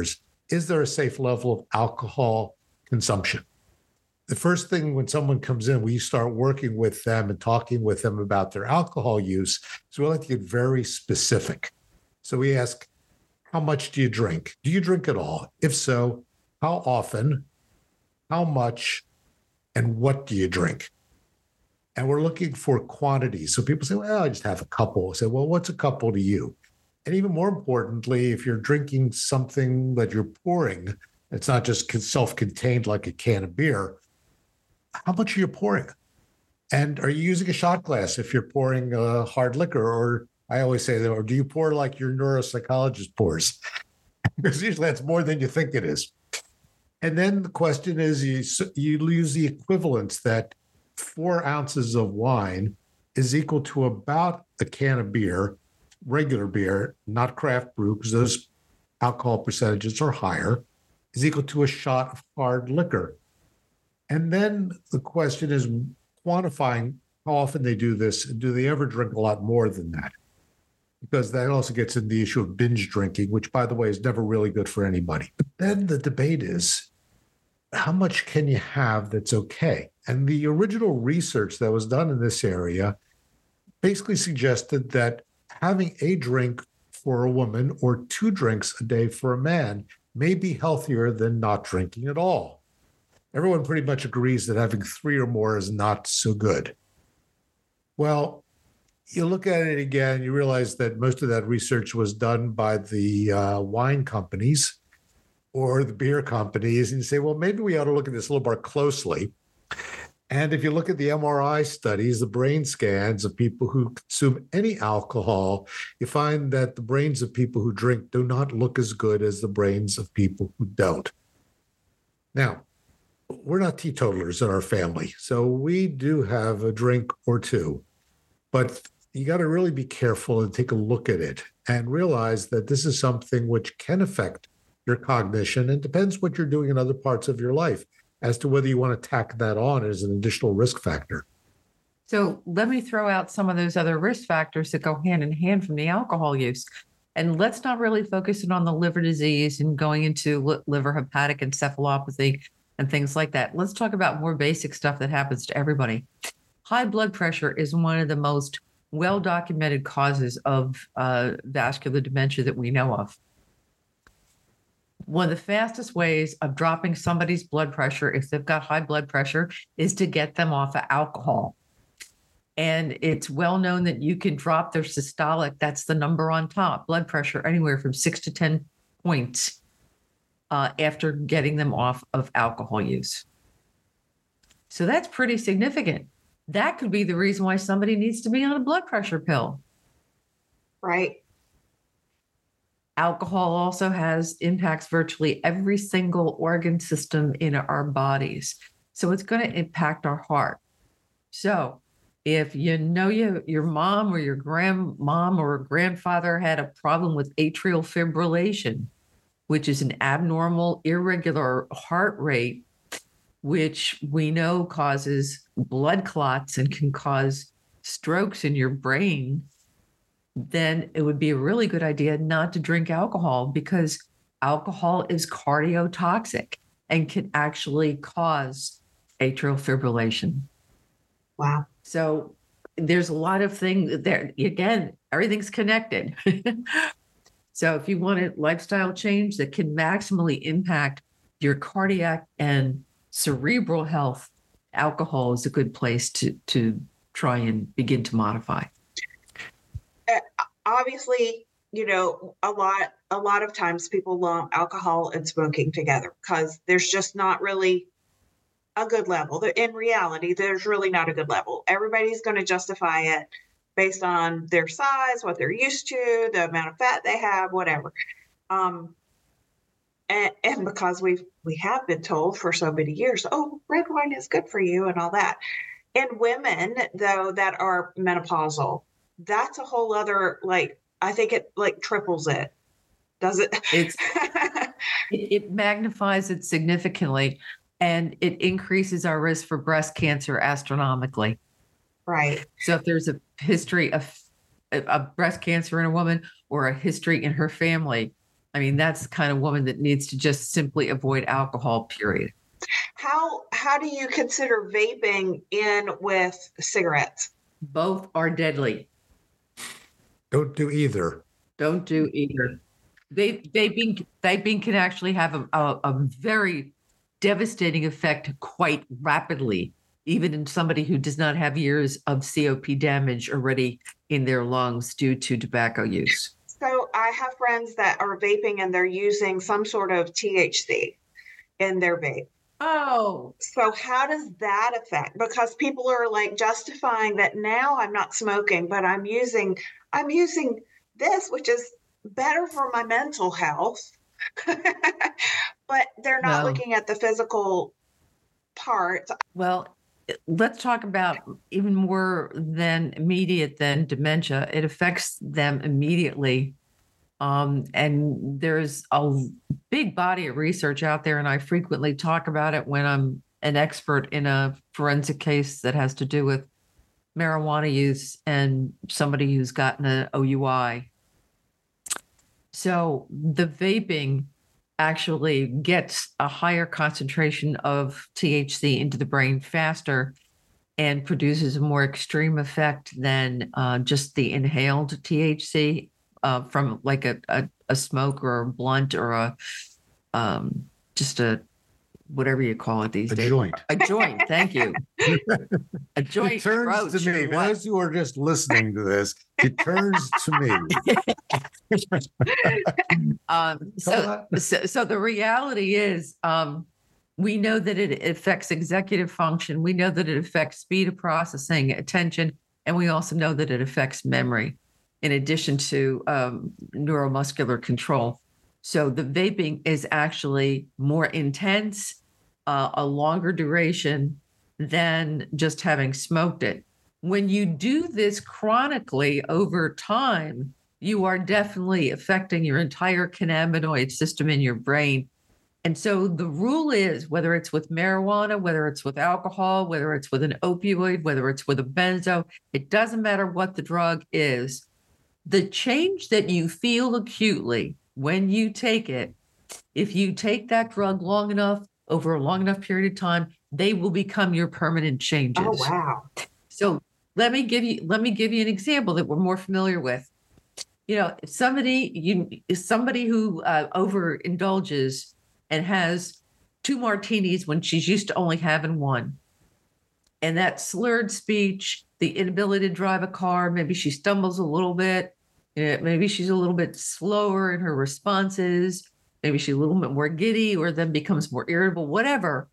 is there a safe level of alcohol consumption? The first thing when someone comes in, we start working with them and talking with them about their alcohol use. So we like to get very specific. So we ask, how much do you drink? Do you drink at all? If so, how often, how much, and what do you drink? And we're looking for quantity. So people say, well, I just have a couple. I say, well, what's a couple to you? And even more importantly, if you're drinking something that you're pouring, it's not just self-contained like a can of beer, how much are you pouring? And are you using a shot glass if you're pouring hard liquor? Or I always say, or do you pour like your neuropsychologist pours? Because usually that's more than you think it is. And then the question is, you use the equivalence that 4 ounces of wine is equal to about a can of beer, regular beer, not craft brew, because those alcohol percentages are higher, is equal to a shot of hard liquor. And then the question is quantifying how often they do this. Do they ever drink a lot more than that? Because that also gets into the issue of binge drinking, which, by the way, is never really good for anybody. But then the debate is, how much can you have that's okay? And the original research that was done in this area basically suggested that having a drink for a woman or 2 drinks a day for a man may be healthier than not drinking at all. Everyone pretty much agrees that having 3 or more is not so good. Well, you look at it again, you realize that most of that research was done by the wine companies or the beer companies, and you say, well, maybe we ought to look at this a little more closely. And if you look at the MRI studies, the brain scans of people who consume any alcohol, you find that the brains of people who drink do not look as good as the brains of people who don't. Now, we're not teetotalers in our family, so we do have a drink or 2, but you got to really be careful and take a look at it and realize that this is something which can affect your cognition and depends what you're doing in other parts of your life as to whether you want to tack that on as an additional risk factor. So let me throw out some of those other risk factors that go hand in hand from the alcohol use. And let's not really focus it on the liver disease and going into liver hepatic encephalopathy and things like that. Let's talk about more basic stuff that happens to everybody. High blood pressure is one of the most well-documented causes of vascular dementia that we know of. One of the fastest ways of dropping somebody's blood pressure, if they've got high blood pressure, is to get them off of alcohol. And it's well known that you can drop their systolic, that's the number on top, blood pressure, anywhere from 6 to 10 points after getting them off of alcohol use. So that's pretty significant. That could be the reason why somebody needs to be on a blood pressure pill. Right. Alcohol also impacts virtually every single organ system in our bodies. So it's going to impact our heart. So if you know your mom or your grandmom or grandfather had a problem with atrial fibrillation, which is an abnormal, irregular heart rate, which we know causes blood clots and can cause strokes in your brain, then it would be a really good idea not to drink alcohol, because alcohol is cardiotoxic and can actually cause atrial fibrillation. Wow. So there's a lot of things there. Again, everything's connected. So if you want a lifestyle change that can maximally impact your cardiac and cerebral health, alcohol is a good place to try and begin to modify. Obviously, a lot of times people lump alcohol and smoking together because there's just not really a good level. In reality, there's really not a good level. Everybody's going to justify it based on their size, what they're used to, the amount of fat they have, whatever. And because we have been told for so many years, oh, red wine is good for you and all that. In women, though, that are menopausal, that's a whole other, I think it triples it. Does it? It magnifies it significantly, and it increases our risk for breast cancer astronomically. Right. So if there's a history of breast cancer in a woman or a history in her family, I mean, that's the kind of woman that needs to just simply avoid alcohol, period. How do you consider vaping in with cigarettes? Both are deadly. Don't do either. Don't do either. Vaping can actually have a very devastating effect quite rapidly, even in somebody who does not have years of COP damage already in their lungs due to tobacco use. So I have friends that are vaping and they're using some sort of THC in their vape. Oh, So how does that affect? Because people are like justifying that now I'm not smoking, but I'm using this, which is better for my mental health. But they're not no. looking at the physical part. Well, let's talk about even more than immediate than dementia. It affects them immediately. And there's a big body of research out there, and I frequently talk about it when I'm an expert in a forensic case that has to do with marijuana use and somebody who's gotten an OUI. So the vaping actually gets a higher concentration of THC into the brain faster and produces a more extreme effect than just the inhaled THC from like a smoke or a blunt or a just a whatever you call it these days. Joint. A joint. Thank you. A joint. It turns to me. Those who are just listening to this, it turns to me. So the reality is, we know that it affects executive function. We know that it affects speed of processing, attention, and we also know that it affects memory, in addition to neuromuscular control. So the vaping is actually more intense, a longer duration than just having smoked it. When you do this chronically over time, you are definitely affecting your entire cannabinoid system in your brain. And so the rule is, whether it's with marijuana, whether it's with alcohol, whether it's with an opioid, whether it's with a benzo, it doesn't matter what the drug is. The change that you feel acutely when you take it, if you take that drug long enough, over a long enough period of time, they will become your permanent changes. Oh, wow. So let me give you an example that we're more familiar with. You know, if somebody who overindulges and has 2 martinis when she's used to only having 1, and that slurred speech, the inability to drive a car, maybe she stumbles a little bit, maybe she's a little bit slower in her responses, maybe she's a little bit more giddy or then becomes more irritable, whatever.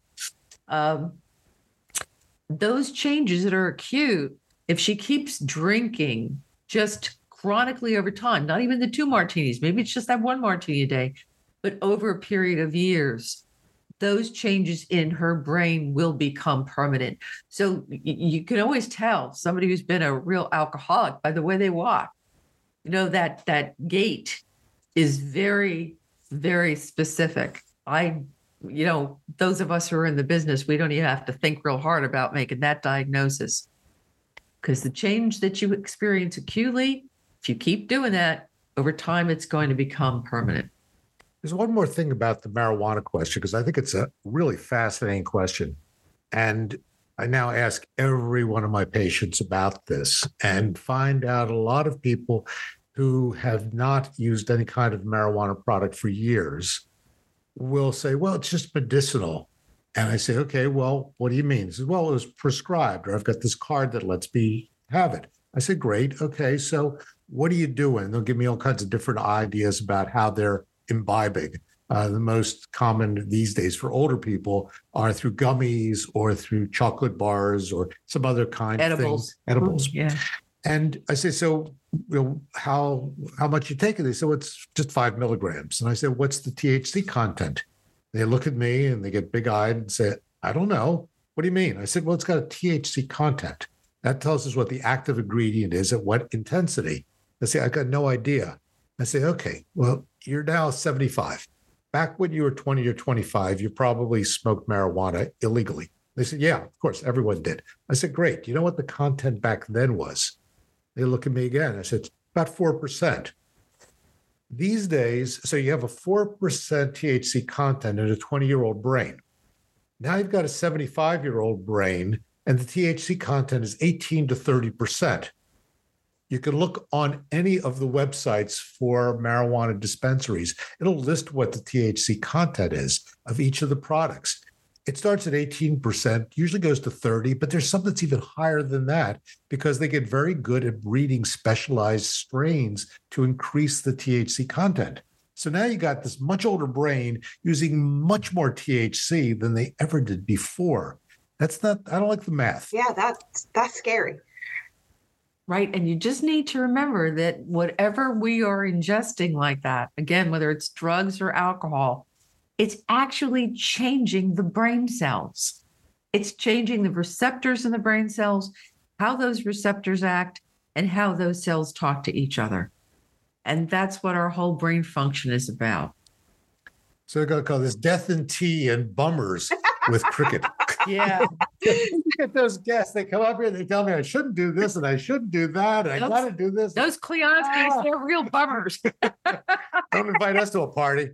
Those changes that are acute, if she keeps drinking just chronically over time, not even the 2 martinis, maybe it's just that 1 martini a day, but over a period of years, those changes in her brain will become permanent. So you can always tell somebody who's been a real alcoholic by the way they walk. You know, that gait is very, very specific. Those of us who are in the business, we don't even have to think real hard about making that diagnosis, because the change that you experience acutely, if you keep doing that over time, it's going to become permanent. There's one more thing about the marijuana question, because I think it's a really fascinating question. And I now ask every one of my patients about this and find out a lot of people who have not used any kind of marijuana product for years will say, well, it's just medicinal. And I say, okay, well, what do you mean? He says, well, it was prescribed, or I've got this card that lets me have it. I say, great. Okay, so what are you doing? They'll give me all kinds of different ideas about how they're imbibing. The most common these days for older people are through gummies or through chocolate bars or some other kind of things. Edibles. Yeah. And I say, so how much you take it? They say, well, it's just 5 milligrams. And I say, what's the THC content? They look at me and they get big-eyed and say, I don't know. What do you mean? I said, well, it's got a THC content. That tells us what the active ingredient is at what intensity. They say, I got no idea. I say, okay, well, you're now 75. Back when you were 20 or 25, you probably smoked marijuana illegally. They said, yeah, of course, everyone did. I said, great. You know what the content back then was? They look at me again. I said, it's about 4%. These days, so you have a 4% THC content in a 20-year-old brain. Now you've got a 75-year-old brain, and the THC content is 18 to 30%. You can look on any of the websites for marijuana dispensaries. It'll list what the THC content is of each of the products. It starts at 18%, usually goes to 30, but there's some that's even higher than that because they get very good at breeding specialized strains to increase the THC content. So now you got this much older brain using much more THC than they ever did before. I don't like the math. Yeah, that's scary. Right. And you just need to remember that whatever we are ingesting like that, again, whether it's drugs or alcohol, it's actually changing the brain cells. It's changing the receptors in the brain cells, how those receptors act, and how those cells talk to each other. And that's what our whole brain function is about. So they're going to call this death and tea and bummers with cricket. Yeah. You get those guests, they come up here and they tell me I shouldn't do this and I shouldn't do that. And I got to do this. Those Kleonskis, they're real bummers. Don't invite us to a party.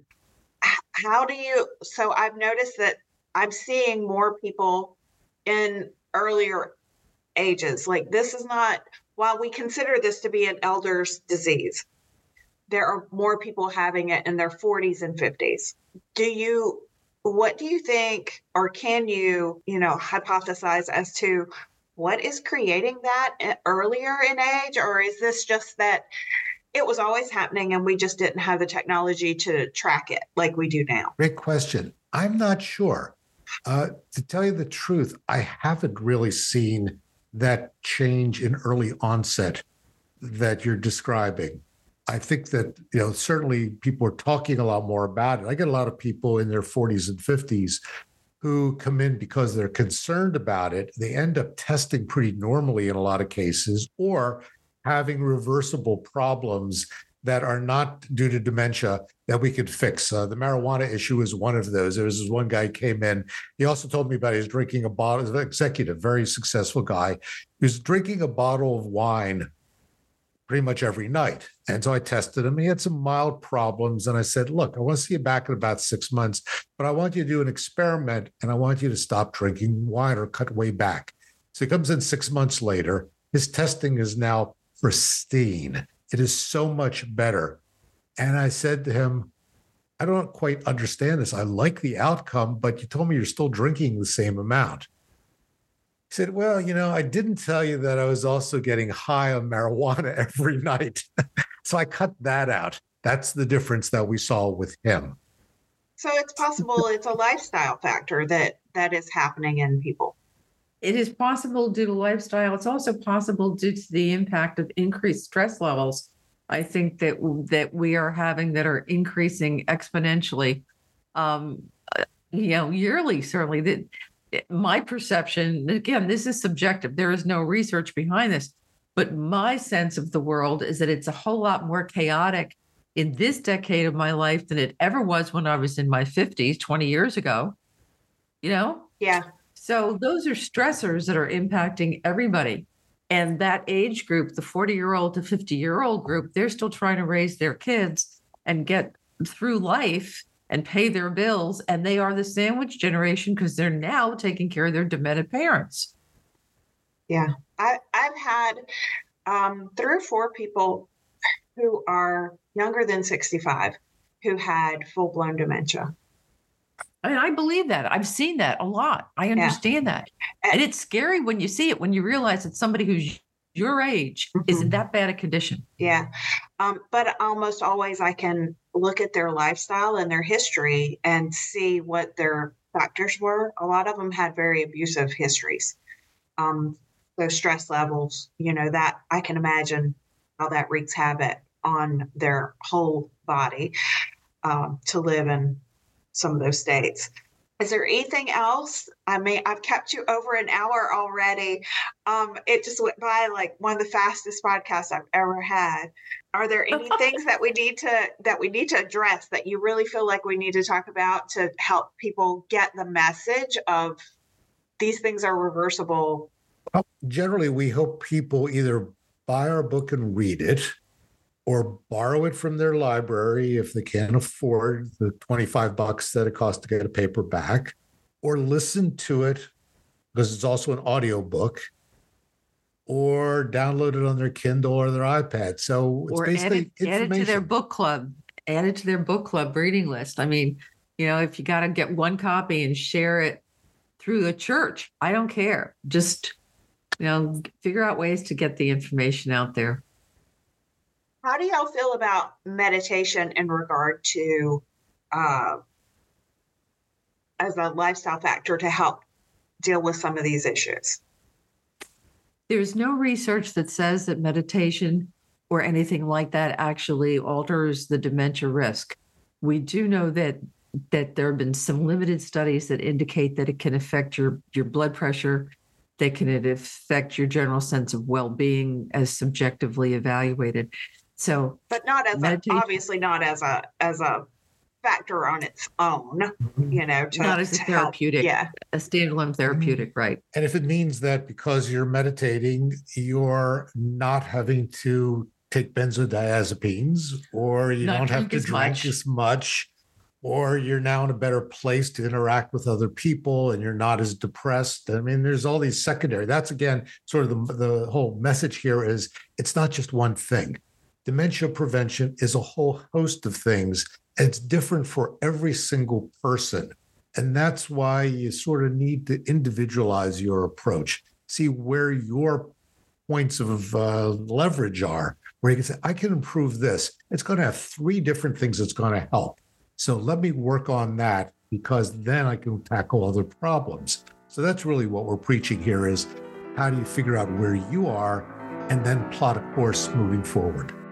So I've noticed that I'm seeing more people in earlier ages. Like this is not, while we consider this to be an elder's disease, there are more people having it in their 40s and 50s. What do you think, or can you, hypothesize as to what is creating that earlier in age? Or is this just that it was always happening and we just didn't have the technology to track it like we do now? Great question. I'm not sure. To tell you the truth, I haven't really seen that change in early onset that you're describing. I think that, certainly people are talking a lot more about it. I get a lot of people in their 40s and 50s who come in because they're concerned about it. They end up testing pretty normally in a lot of cases, or having reversible problems that are not due to dementia that we could fix. The marijuana issue is one of those. There was this one guy who came in. He also told me about he was drinking a bottle, he's an executive, very successful guy. He was drinking a bottle of wine pretty much every night. And so I tested him. He had some mild problems. And I said, look, I want to see you back in about 6 months, but I want you to do an experiment and I want you to stop drinking wine or cut way back. So he comes in 6 months later. His testing is now pristine. It is so much better. And I said to him, I don't quite understand this. I like the outcome, but you told me you're still drinking the same amount. He said, well, I didn't tell you that I was also getting high on marijuana every night. So I cut that out. That's the difference that we saw with him. So it's possible it's a lifestyle factor that is happening in people. It is possible due to lifestyle. It's also possible due to the impact of increased stress levels. I think that we are having that are increasing exponentially, yearly, certainly. That my perception, again, this is subjective. There is no research behind this, but my sense of the world is that it's a whole lot more chaotic in this decade of my life than it ever was when I was in my 50s, 20 years ago. Yeah. So those are stressors that are impacting everybody. And that age group, the 40-year-old to 50-year-old group, they're still trying to raise their kids and get through life and pay their bills. And they are the sandwich generation because they're now taking care of their demented parents. Yeah. I've had 3 or 4 people who are younger than 65 who had full-blown dementia. I believe that. I've seen that a lot. I understand that. And it's scary when you see it, when you realize that somebody who's your age is in that bad a condition. Yeah. But almost always I can look at their lifestyle and their history and see what their factors were. A lot of them had very abusive histories. Those stress levels, that I can imagine how that wreaks havoc on their whole body to live in some of those states. Is there anything else? I've kept you over an hour already. It just went by like one of the fastest podcasts I've ever had. Are there any things that we need to address that you really feel like we need to talk about to help people get the message of these things are reversible? Well, generally, we hope people either buy our book and read it, or borrow it from their library if they can't afford the $25 that it costs to get a paperback, or listen to it because it's also an audiobook, or download it on their Kindle or their iPad. So it's Or basically add it to their information. book club. Add it to their book club reading list. I mean, if you got to get one copy and share it through the church, I don't care. Just, figure out ways to get the information out there. How do y'all feel about meditation in regard to as a lifestyle factor to help deal with some of these issues? There's no research that says that meditation or anything like that actually alters the dementia risk. We do know that there have been some limited studies that indicate that it can affect your blood pressure, that can affect your general sense of well-being as subjectively evaluated. So, but not as obviously not as a factor on its own, not as a therapeutic, a standalone therapeutic, right? And if it means that because you're meditating, you're not having to take benzodiazepines, or you don't have to drink as much, or you're now in a better place to interact with other people and you're not as depressed. I mean, there's all these secondary. That's, again, sort of the whole message here is it's not just one thing. Dementia prevention is a whole host of things. It's different for every single person. And that's why you sort of need to individualize your approach, see where your points of leverage are, where you can say, I can improve this. It's going to have 3 different things that's going to help. So let me work on that, because then I can tackle other problems. So that's really what we're preaching here is how do you figure out where you are and then plot a course moving forward.